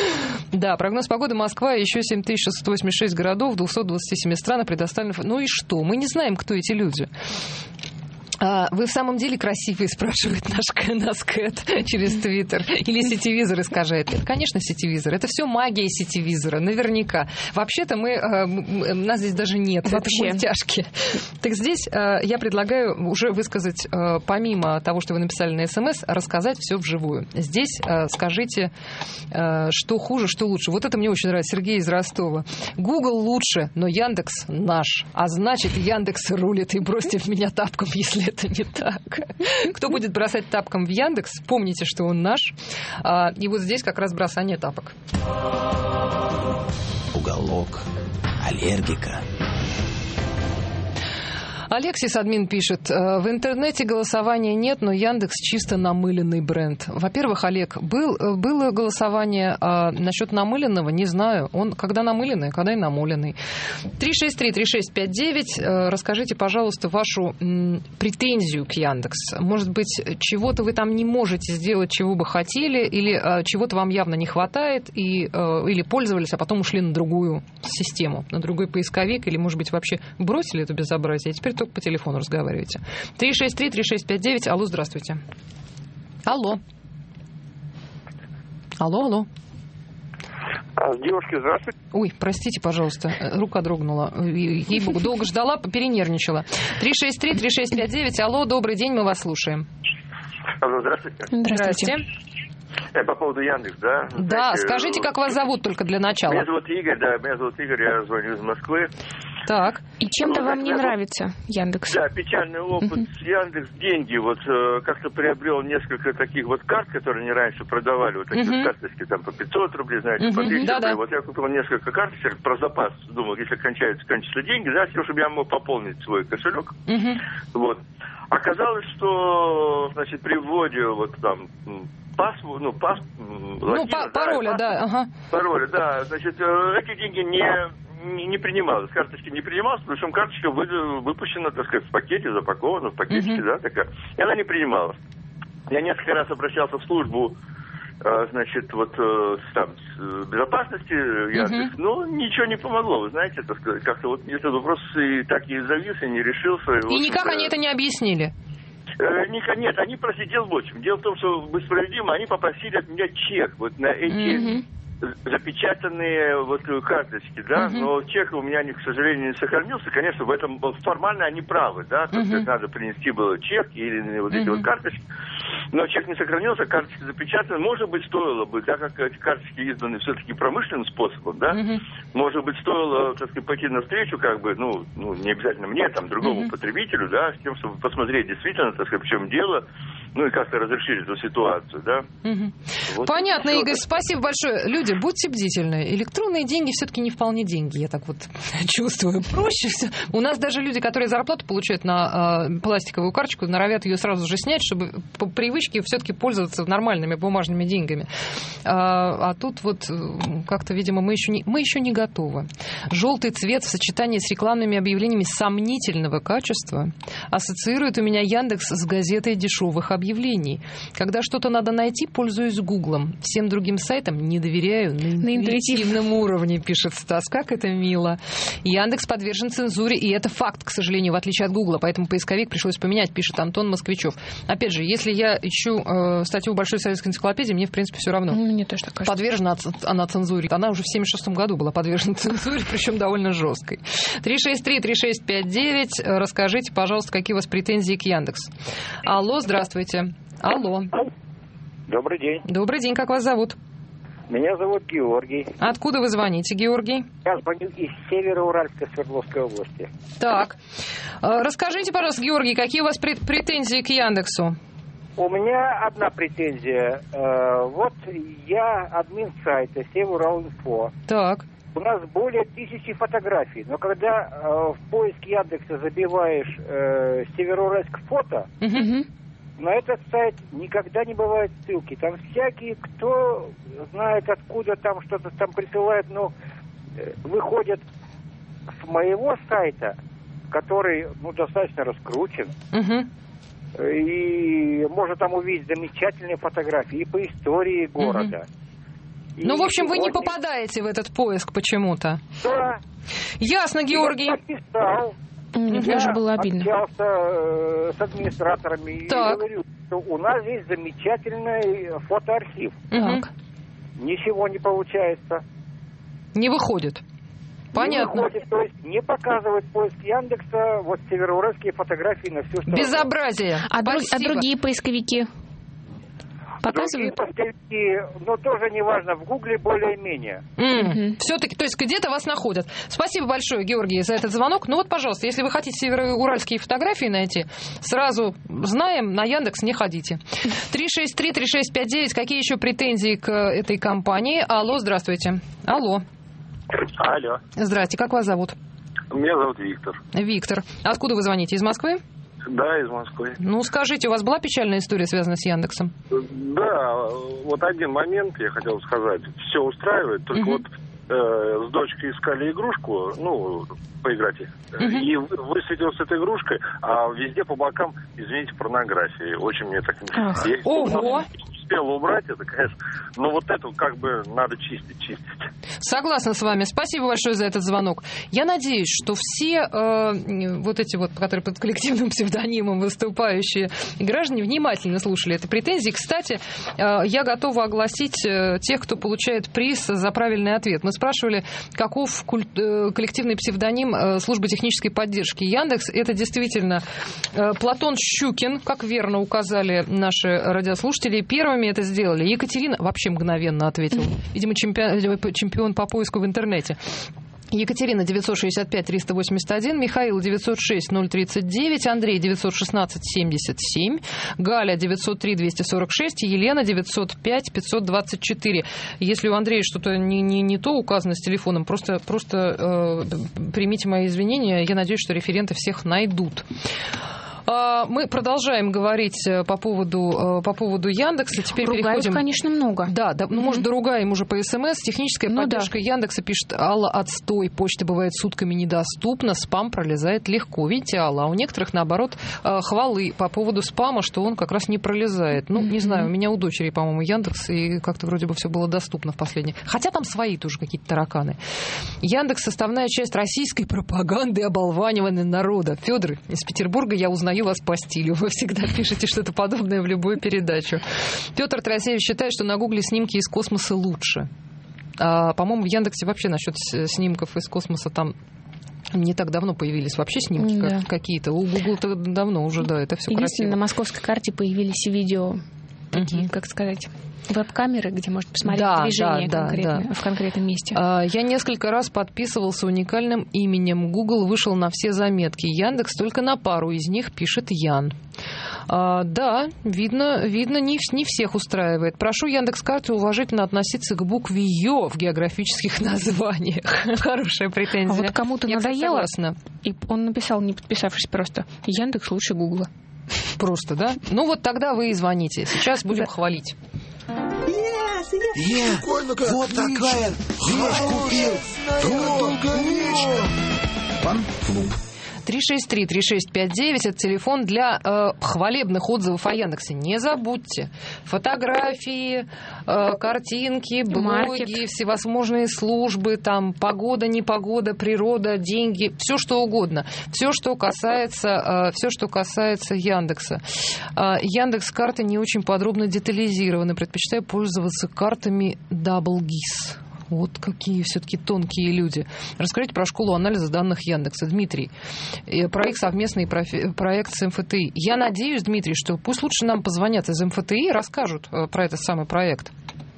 Да, прогноз погоды Москва и еще семь тысяч шестьсот восемьдесят шесть городов в двухстах двадцати семи странах предоставлены. Ну и что? Мы не знаем, кто эти люди. А вы в самом деле красивые, спрашивает наш, наш Кэт через Твиттер. Или сетевизор искажает. Это, конечно, сетевизор. Это все магия сетевизора, наверняка. Вообще-то мы, э, нас здесь даже нет. Вообще. Это мультяшки. Так здесь э, я предлагаю уже высказать, э, помимо того, что вы написали на СМС, рассказать все вживую. Здесь э, скажите, э, что хуже, что лучше. Вот это мне очень нравится. Сергей из Ростова. Google лучше, но Яндекс наш. А значит, Яндекс рулит. И бросьте в меня тапком, если это не так. Кто будет бросать тапком в Яндекс, помните, что он наш. И вот здесь как раз бросание тапок. Уголок аллергика. Алексис, админ, пишет, в интернете голосования нет, но Яндекс чисто намыленный бренд. Во-первых, Олег, был, было голосование, а насчет намыленного не знаю. Он когда намыленный, когда и намоленный. три шесть три три шесть пять девять. Расскажите, пожалуйста, вашу м, претензию к Яндекс. Может быть, чего-то вы там не можете сделать, чего бы хотели, или а, чего-то вам явно не хватает, и, а, или пользовались, а потом ушли на другую систему, на другой поисковик, или, может быть, вообще бросили это безобразие, и теперь только по телефону разговариваете. три шесть три три шесть пять девять. Алло, здравствуйте. Алло. Алло, алло. Девушки, здравствуйте. Ой, простите, пожалуйста, рука дрогнула. Ей-богу, долго ждала, перенервничала. три шесть три три шесть пять девять. Алло, добрый день, мы вас слушаем. Алло, здравствуйте. Здравствуйте. Э, по поводу Яндекс, да? Да, Знаете, скажите, как вас зовут только для начала. Меня зовут Игорь, да, меня зовут Игорь, я звоню из Москвы. Так. И чем-то Ну, вам не я- нравится Яндекс? Да, печальный опыт Мгм. с Яндекс деньги. Вот э, как-то приобрел несколько таких вот карт, которые они раньше продавали, вот такие Мгм. вот карточки там по пятьсот рублей, знаете, Мгм. по двести Да-да. рублей. Вот я купил несколько карточек про запас, думал, если кончаются, кончатся деньги, да, чтобы я мог пополнить свой кошелек. Мгм. Вот. Оказалось, что, значит, при вводе вот там м, паспорт, ну, пас, м, Ну, логина, па- пароля, паспорт, да, ага. пароля, да, значит, э, эти деньги не не, не принималось, карточки не принималась, причем карточка вы- выпущена, так сказать, в пакете, запакована в пакетике, Мгм. да, такая, и она не принималась. Я несколько раз обращался в службу, э, значит, вот э, с, там, с э, безопасности, Яндекс, но ничего не помогло, вы знаете, так сказать, как-то вот этот вопрос и так и завис, и не решился. в И никак общем-то, они это не объяснили. Э, Ника- Нет, они просили, дело в общем. Дело в том, что быть справедливым, они попросили от меня чек вот на эти Мгм. запечатанные вот карточки, да, Мгм. но чек у меня, к сожалению, не сохранился. Конечно, в этом формально они правы, да, то есть Мгм. надо принести было чек или вот эти Мгм. вот карточки. Но чек не сохранился, карточки запечатаны. Может быть, стоило бы, да, как эти карточки изданы все-таки промышленным способом, да, Мгм. может быть, стоило, так сказать, пойти навстречу, как бы, ну, ну, не обязательно мне, там, другому Мгм. потребителю, да, с тем, чтобы посмотреть действительно, так сказать, в чем дело, ну, и как-то разрешить эту ситуацию, да. Мгм. Вот Понятно, и всё. Игорь, спасибо большое. Люди, будьте бдительны. Электронные деньги все-таки не вполне деньги, я так вот чувствую. Проще все. У нас даже люди, которые зарплату получают на э, пластиковую карточку, норовят ее сразу же снять, чтобы по привычке все-таки пользоваться нормальными бумажными деньгами. А, а тут вот э, как-то, видимо, мы еще, не, мы еще не готовы. Желтый цвет в сочетании с рекламными объявлениями сомнительного качества ассоциирует у меня Яндекс с газетой дешевых объявлений. Когда что-то надо найти, пользуюсь Гуглом. Всем другим сайтам не доверяю на На интуитивном уровне, пишет Стас. Как это мило. Яндекс подвержен цензуре, и это факт, к сожалению, в отличие от Гугла. Поэтому поисковик пришлось поменять, пишет Антон Москвичев. Опять же, если я ищу э, статью в Большой советской энциклопедии, мне, в принципе, все равно. Мне тоже так кажется. Подвержена она цензуре. Она уже в семьдесят шестом году была подвержена цензуре, причем довольно жесткой. три шесть три три шесть пять девять. Расскажите, пожалуйста, какие у вас претензии к Яндексу. Алло, здравствуйте. Алло. Добрый день. Добрый день, как вас зовут? Меня зовут Георгий. Откуда вы звоните, Георгий? Я звоню из Североуральска, Свердловской области. Так. Э, Расскажите, пожалуйста, Георгий, какие у вас прет- претензии к Яндексу? У меня одна претензия. Э, Вот я админ сайта Североинфо. Так. У нас более тысячи фотографий. Но когда э, в поиск Яндекса забиваешь э, Североуральск фото, Мгм. на этот сайт никогда не бывает ссылки. Там всякие, кто знает откуда там что-то там присылает, но э, выходят с моего сайта, который, ну, достаточно раскручен, Мгм. и можно там увидеть замечательные фотографии и по истории города. И Ну, в общем, вы не сегодня- попадаете в этот поиск почему-то. Да. Ясно, Георгий. Я написал, Мне я тоже было обидно. общался э, с администраторами Так. и говорю, что у нас здесь замечательный фотоархив. Мгм. Так. Ничего не получается. Не выходит. Понятно. Не выходит, то есть не показывает поиск Яндекса вот североуральские фотографии на всю страну. Безобразие. А, друг- а Спасибо. другие поисковики показывают? Другие поисковики, но тоже неважно, в Гугле более-менее. Мгм. Все-таки, то есть где-то вас находят. Спасибо большое, Георгий, за этот звонок. Ну вот, пожалуйста, если вы хотите североуральские фотографии найти, сразу знаем, на Яндекс не ходите. три шесть три три шесть пять девять. Какие еще претензии к этой компании? Алло, здравствуйте. Алло. Алло. Здрасте, как вас зовут? Меня зовут Виктор. Виктор. Откуда вы звоните? Из Москвы? Да, из Москвы. Ну, скажите, у вас была печальная история, связанная с Яндексом? Да, вот один момент я хотел сказать. Все устраивает, только Мгм. вот э, с дочкой искали игрушку, ну, поиграть. Мгм. И высветил с этой игрушкой, а везде по бокам, извините, порнографии. Очень мне так не Ах. Я Ого! успел убрать это, конечно. Но вот эту как бы надо чистить, чистить. Согласна с вами. Спасибо большое за этот звонок. Я надеюсь, что все э, вот эти вот, которые под коллективным псевдонимом выступающие граждане, внимательно слушали эти претензии. Кстати, э, я готова огласить э, тех, кто получает приз за правильный ответ. Мы спрашивали, каков культ, э, коллективный псевдоним э, службы технической поддержки Яндекс. Это действительно э, Платон Щукин, как верно указали наши радиослушатели. Первым вами это сделали. Екатерина вообще мгновенно ответила. Видимо, чемпион, чемпион по поиску в интернете. Екатерина девятьсот шестьдесят пять триста восемьдесят один, Михаил девятьсот шесть ноль тридцать девять, Андрей девятьсот шестнадцать семьдесят семь, Галя девятьсот три двести сорок шесть, Елена девятьсот пять пятьсот двадцать четыре. Если у Андрея что-то не, не, не то указано с телефоном, просто, просто э, примите мои извинения. Я надеюсь, что референты всех найдут. Мы продолжаем говорить по поводу, по поводу Яндекса. Теперь ругают, переходим... конечно, много. Да, да, ну, mm-hmm. может, доругаем уже по СМС. Техническая ну, поддержка да. Яндекса пишет: Алла, отстой, почта бывает сутками недоступна, спам пролезает легко. Видите, Алла, а у некоторых, наоборот, хвалы по поводу спама, что он как раз не пролезает. Ну, mm-hmm. не знаю, у меня у дочери, по-моему, Яндекс, и как-то вроде бы все было доступно в последнее. Хотя там свои тоже какие-то тараканы. Яндекс — составная часть российской пропаганды и оболванивания народа. Федор из Петербурга, я узнаю вас по стилю. Вы всегда пишете что-то подобное в любую передачу. Петр Тарасевич считает, что на Гугле снимки из космоса лучше. А, по-моему, в Яндексе вообще насчет снимков из космоса там не так давно появились вообще снимки да. как, какие-то. У Гугла-то давно уже, да, это все красиво. На московской карте появились видео, такие, uh-huh. как сказать... веб-камеры, где можно посмотреть да, движение да, конкретно, да. в конкретном месте. Я несколько раз подписывался уникальным именем. Google вышел на все заметки. Яндекс только на пару из них пишет Ян. А, да, видно, видно не, не всех устраивает. Прошу Яндекс.Карты уважительно относиться к букве Ё в географических названиях. Хорошая претензия. А вот кому-то Я надоело, и он написал, не подписавшись, просто: Яндекс лучше Гугла. Просто, да? Ну вот тогда вы и звоните. Сейчас будем да. хвалить. Нет, вот такая вещь купил. Фан-клуб. три шесть три три шесть пять девять — это телефон для э, хвалебных отзывов о Яндексе. Не забудьте. Фотографии, э, картинки, блоги, Маркет. Всевозможные службы, там погода, непогода, природа, деньги, все что угодно. Все, что касается, э, все, что касается Яндекса. Э, Яндекс.Карты не очень подробно детализированы. Предпочитаю пользоваться картами DoubleGIS. Вот какие все-таки тонкие люди. Расскажите про школу анализа данных Яндекса. Дмитрий, про их совместный проект с эм эф тэ и. Я надеюсь, Дмитрий, что пусть лучше нам позвонят из эм эф тэ и и расскажут про этот самый проект.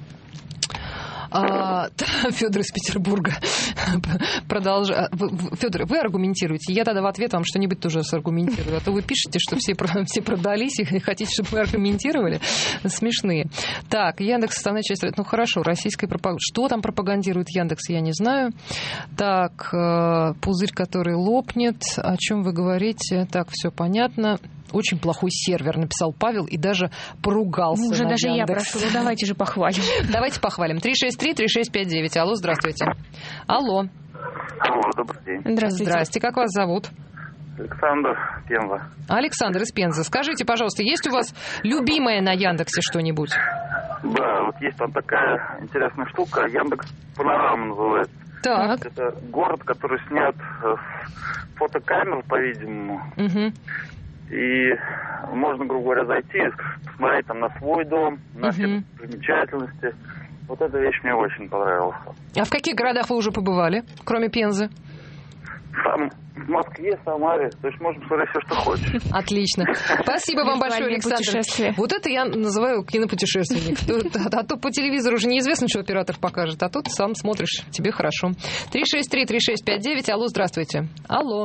А, Федор из Петербурга. Продолжай. Федор, вы аргументируете. Я тогда в ответ вам что-нибудь тоже саргументирую. А то вы пишете, что все, все продались и хотите, чтобы мы аргументировали. Смешные. Так, Яндекс — составная часть. Ну хорошо, российская пропаганда. Что там пропагандирует Яндекс, я не знаю. Так, пузырь, который лопнет. О чем вы говорите? Так, все понятно. Очень плохой сервер, написал Павел, и даже поругался. Ну, уже на даже Яндекс. Я прошу, ну давайте же похвалим. Давайте похвалим. три шесть три три шесть пять девять. Алло, здравствуйте. Алло. Алло, добрый день. Здравствуйте. Здрасте, как вас зовут? Александр, Пенза. Александр из Пензы. Скажите, пожалуйста, есть у вас любимое на Яндексе что-нибудь? Да, вот есть там такая интересная штука, Яндекс Панорама называется. Так. Это город, который снят с фотокамер, по-видимому. Угу. И можно, грубо говоря, зайти, посмотреть там на свой дом, на uh-huh. все примечательности. Вот эта вещь мне очень понравилась. А в каких городах вы уже побывали, кроме Пензы? Там, в Москве, Самаре. То есть можно посмотреть все, что хочешь. Отлично. Спасибо вам большое, Александр. Вот это я называю кинопутешественник. А то по телевизору уже неизвестно, что оператор покажет. А тут сам смотришь, тебе хорошо. три шесть три три шесть пять девять. Алло, здравствуйте. Алло.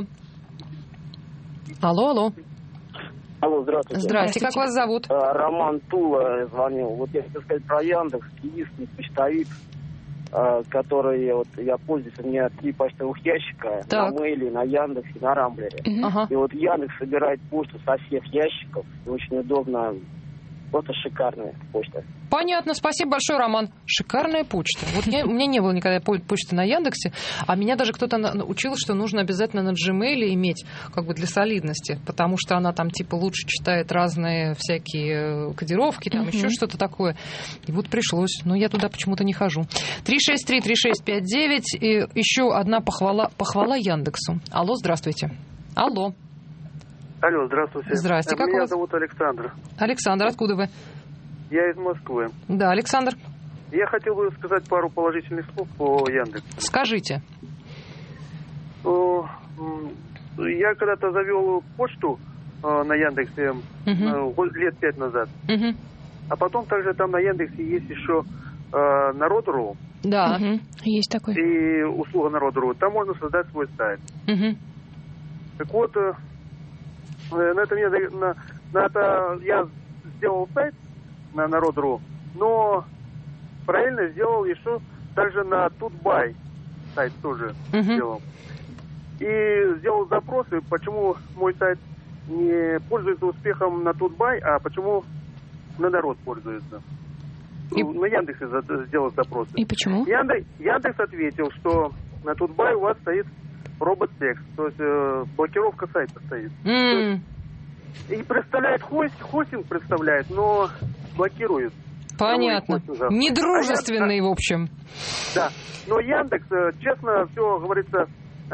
Алло, алло. Алло, здравствуйте. Здравствуйте, как вас зовут? Роман Тула звонил. Вот я хотел сказать про Яндекс, единственный почтовик, который вот я пользуюсь, у меня три почтовых ящика так. на Мейле, на Яндексе, на Рамблере. Uh-huh. И вот Яндекс собирает почту со всех ящиков, и очень удобно. Просто шикарная почта. Понятно, спасибо большое, Роман. Шикарная почта. Вот мне, у меня не было никогда почты на Яндексе, а меня даже кто-то учил, что нужно обязательно на Gmail иметь, как бы для солидности, потому что она там типа лучше читает разные всякие кодировки, там uh-huh. еще что-то такое. И вот пришлось, но я туда почему-то не хожу. три шесть три три шесть пять девять, и еще одна похвала, похвала Яндексу. Алло, здравствуйте. Алло. Алло, здравствуйте. Здравствуйте. Как Меня вас? зовут Александр. Александр, откуда вы? Я из Москвы. Да, Александр. Я хотел бы сказать пару положительных слов по Яндексу. Скажите. Я когда-то завел почту на Яндексе uh-huh. лет пять назад. Uh-huh. А потом также там на Яндексе есть еще э, Народ.ру. Да. Угу. Есть такой. И услуга Народ.ру. Там можно создать свой сайт. Угу. Так вот, э, на это, мне, на, на это я сделал сайт на Народ.ру, но параллельно сделал еще также на Тутбай сайт тоже uh-huh. сделал. И сделал запросы, почему мой сайт не пользуется успехом на Тутбай, а почему на Народ пользуется. И... Ну, на Яндексе сделал запросы. И почему? Яндекс, Яндекс ответил, что на Тутбай у вас стоит робот-текст, то есть э, блокировка сайта стоит. Mm. И представляет хост, хостинг представляет, но блокирует. Понятно. Недружественный, а я, в общем. Да. Но Яндекс, честно, все, говорится,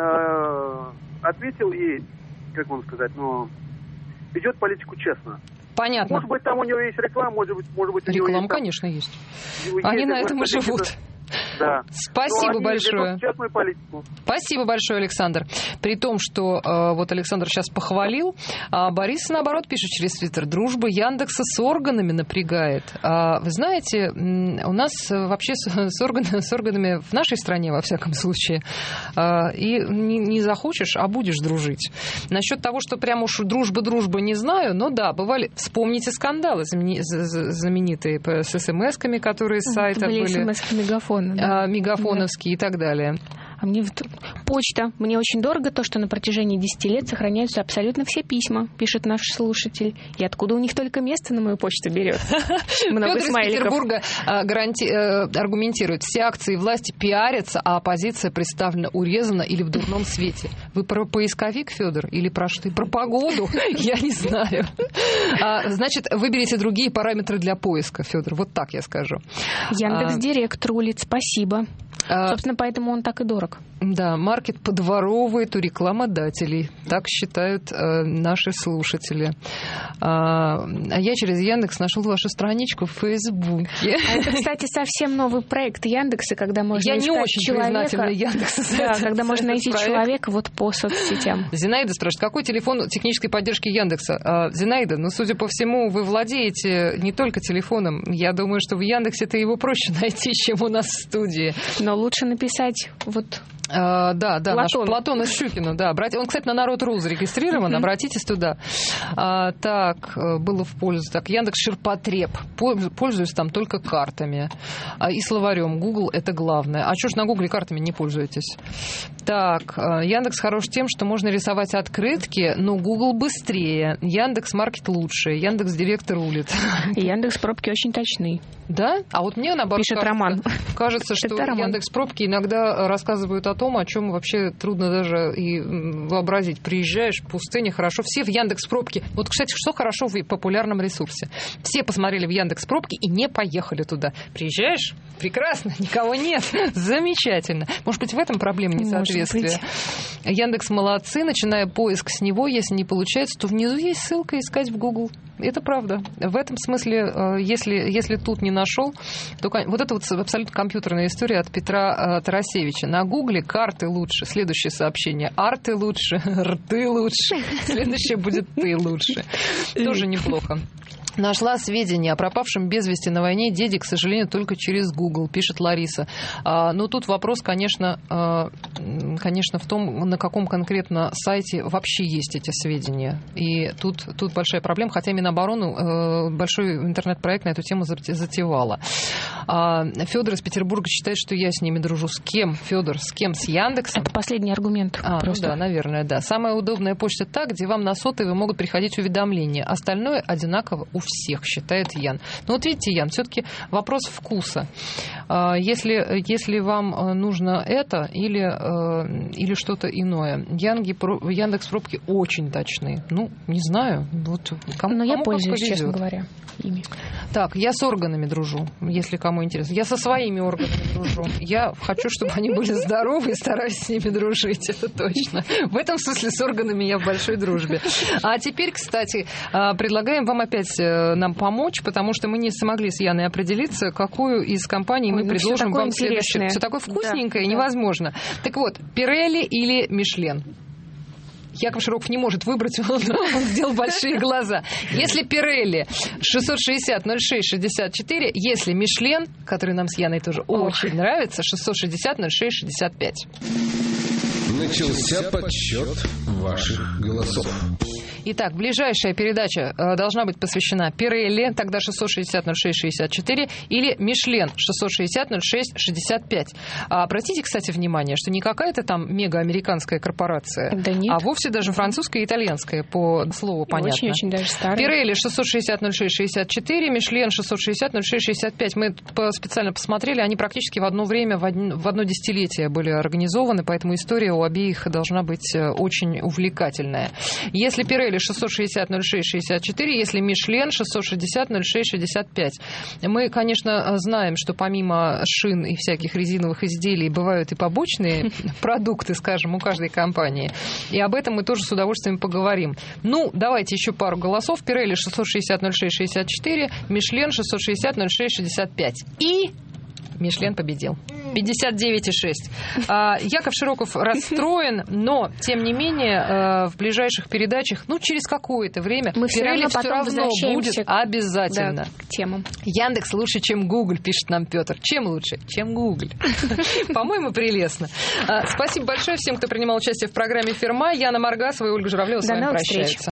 э, ответил и, как вам сказать, ну, ведет политику честно. Понятно. Может быть, там у него есть реклама, может быть, может быть, у него реклама, есть, там, конечно, есть. есть. Они на этом и живут. Да. Спасибо большое. Спасибо большое, Александр. При том, что э, вот Александр сейчас похвалил, а Борис, наоборот, пишет через Твиттер: дружба Яндекса с органами напрягает. А, вы знаете, у нас вообще с, с, орган, с органами в нашей стране, во всяком случае, а, и не, не захочешь, а будешь дружить. Насчет того, что прям уж дружба-дружба, не знаю, но да, бывали. Вспомните скандалы знаменитые с смс-ками, которые с сайта были. Были смс-ки Мегафона. Да. Мегафоновские, да, и так далее. А мне почта. Мне очень дорого то, что на протяжении десяти лет сохраняются абсолютно все письма, пишет наш слушатель. И откуда у них только место на мою почту берет? Много Федор из Петербурга аргументирует: все акции власти пиарятся, а оппозиция представлена урезана или в дурном свете. Вы про поисковик, Федор, или про что? Про погоду? Я не знаю. Значит, выберите другие параметры для поиска, Федор. Вот так я скажу. Яндекс.Директ рулит. Спасибо. Собственно, поэтому он так и дорог. Да, маркет подворовывает у рекламодателей. Так считают э, наши слушатели. А, а я через Яндекс нашел вашу страничку в Фейсбуке. А это, кстати, совсем новый проект Яндекса, когда можно я искать не очень человека. Яндекса. Да, когда можно найти проект. человека вот по соцсетям. Зинаида спрашивает: какой телефон технической поддержки Яндекса? А, Зинаида, ну, судя по всему, вы владеете не только телефоном. Я думаю, что в Яндексе-то его проще найти, чем у нас в студии. Но лучше написать вот... А, да, да, Платон. наш Платон из Щукина, да. Он, кстати, на Народ.ру зарегистрирован, uh-huh. обратитесь туда. А, так, было в пользу. Так, Яндекс Ширпотреб. Пользуюсь там только картами. А, и словарем. Google — это главное. А что ж на Гугле картами не пользуетесь? Так, Яндекс хорош тем, что можно рисовать открытки, но Google быстрее. Яндекс Маркет лучше. Яндекс Директ рулит. Яндекс Пробки очень точны. Да? А вот мне, наоборот, пишет кажется, Роман. Кажется, что Яндекс Пробки иногда рассказывают о том, о чем вообще трудно даже и вообразить. Приезжаешь в пустыне, хорошо. Все в Яндекс.Пробке. Вот, кстати, что хорошо в популярном ресурсе? Все посмотрели в Яндекс.Пробке и не поехали туда. Приезжаешь, прекрасно, никого нет. Замечательно. Может быть, в этом проблема несоответствия. Яндекс молодцы. Начиная поиск с него, если не получается, то внизу есть ссылка «Искать в Google». Это правда. В этом смысле, если, если тут не нашел, то вот это вот абсолютно компьютерная история от Петра Тарасевича. На Гугле карты лучше. Следующее сообщение: арты лучше, рты лучше. Следующее будет ты лучше. Тоже неплохо. Нашла сведения о пропавшем без вести на войне деде, к сожалению, только через Google, пишет Лариса. А, но тут вопрос, конечно, а, конечно, в том, на каком конкретно сайте вообще есть эти сведения. И тут, тут большая проблема, хотя Минобороны а, большой интернет-проект на эту тему затевала. А, Федор из Петербурга считает, что я с ними дружу. С кем, Федор? С кем? С Яндексом? Это последний аргумент. А, просто. Ну да, наверное, да. Самая удобная почта та, где вам на сотовый могут приходить уведомления. Остальное одинаково у всех, считает Ян. Но вот видите, Ян, все-таки вопрос вкуса. Если, если вам нужно это или, или что-то иное. Янги, Яндекс.Пробки очень точны. Ну, не знаю. Вот кому, Но я кому пользуюсь, честно говоря, ими. Так, я с органами дружу, если кому интересно. Я со своими органами дружу. Я хочу, чтобы они были здоровы, и стараюсь с ними дружить, это точно. В этом смысле с органами я в большой дружбе. А теперь, кстати, предлагаем вам опять нам помочь, потому что мы не смогли с Яной определиться, какую из компаний Ой, мы ну предложим вам следующее. Все такое вкусненькое, да, невозможно. Да. Так вот, Пирелли или Мишлен? Яков Широков не может выбрать, он, он сделал большие глаза. Если Пирелли шестьсот шестьдесят ноль шесть шестьдесят четыре, если Мишлен, который нам с Яной тоже Ох. очень нравится, шестьсот шестьдесят ноль шесть шестьдесят пять. Начался подсчет ваших голосов. Итак, ближайшая передача э, должна быть посвящена Пирелли, тогда шестьсот шестьдесят ноль шесть шестьдесят четыре, или Мишлен шестьсот шестьдесят ноль шесть шестьдесят пять. А, обратите, кстати, внимание, что не какая-то там мегаамериканская корпорация, да нет. а вовсе даже французская и итальянская, по слову понятно. Очень-очень даже старая. Пирелли шестьсот шестьдесят ноль шесть шестьдесят четыре, Мишлен шестьсот шестьдесят ноль шесть шестьдесят пять. Мы специально посмотрели, они практически в одно время, в одно, в одно десятилетие были организованы, поэтому история у обеих должна быть очень увлекательная. Если Пирелли шестьсот шестьдесят ноль шесть шестьдесят четыре, если Мишлен шестьсот шестьдесят ноль шесть шестьдесят пять. Мы, конечно, знаем, что помимо шин и всяких резиновых изделий бывают и побочные продукты, скажем, у каждой компании. И об этом мы тоже с удовольствием поговорим. Ну, давайте еще пару голосов. Пирелли шестьсот шестьдесят ноль шесть шестьдесят четыре, Мишлен шестьсот шестьдесят ноль шесть шестьдесят пять. И Мишлен победил. пятьдесят девять и шесть. Яков Широков расстроен, но, тем не менее, в ближайших передачах, ну, через какое-то время, мы все равно, все равно будет обязательно. Да, к темам. Яндекс лучше, чем Google, пишет нам Петр. Чем лучше? Чем Google. По-моему, прелестно. Спасибо большое всем, кто принимал участие в программе «Ферма». Яна Маргасова и Ольга Журавлева с вами прощаются.